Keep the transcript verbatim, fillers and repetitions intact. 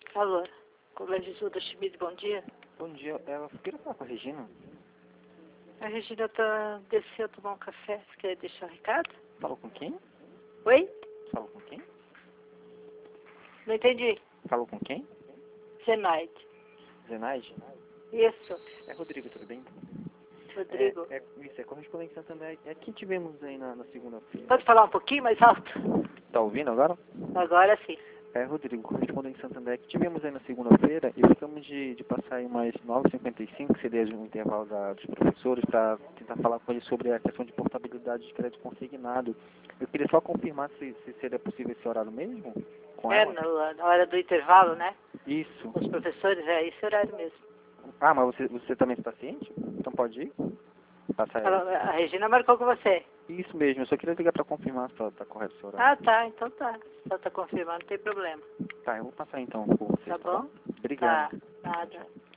Alô, Colégio Isolda Schmidt, bom dia. Bom dia, eu queria falar com a Regina. A Regina tá, desceu tomar um café, você quer deixar um recado? Falou com quem? Oi? Falou com quem? Não entendi. Falou com quem? Zenaide. Zenaide? Isso, É Rodrigo, tudo bem? Rodrigo. É, é, isso, é correspondência também. É quem tivemos aí na, na segunda-feira. Pode falar um pouquinho mais alto? Tá ouvindo agora? Agora sim. É, Rodrigo, correspondente em Santander, que tivemos aí na segunda-feira e ficamos de, de passar aí mais nove e cinquenta e cinco, que seria um intervalo da, dos professores, para tentar falar com eles sobre a questão de portabilidade de crédito consignado. Eu queria só confirmar se, se seria possível esse horário mesmo com É, ela. no, na hora do intervalo, né? Isso. Os professores, é esse horário mesmo. Ah, mas você, você também está ciente? Então pode ir? Passar aí. Ela- A Regina marcou com você. Isso mesmo, eu só queria ligar para confirmar se está correto esse horário. Ah, tá, então tá. Só tá confirmando, não tem problema. Tá, eu vou passar então por você. Tá bom? Obrigado. Tá, nada.